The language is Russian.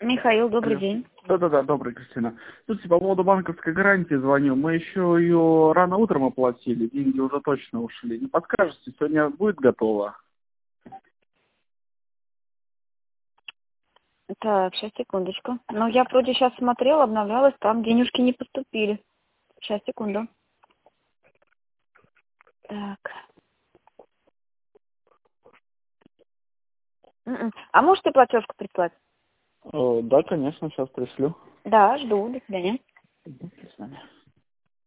Михаил, добрый Алло. день. Да-да-да, добрый, Кристина. Слушайте, по поводу банковской гарантии звоню. Мы еще ее рано утром оплатили, деньги уже точно ушли. Не подскажете, сегодня будет готово? Так, сейчас, секундочку. Ну, я вроде сейчас смотрела, обновлялась, там денежки не поступили. Сейчас, секунду. Так. А можете платежку прислать? Да, конечно, сейчас пришлю. Да, жду. До свидания. До свидания.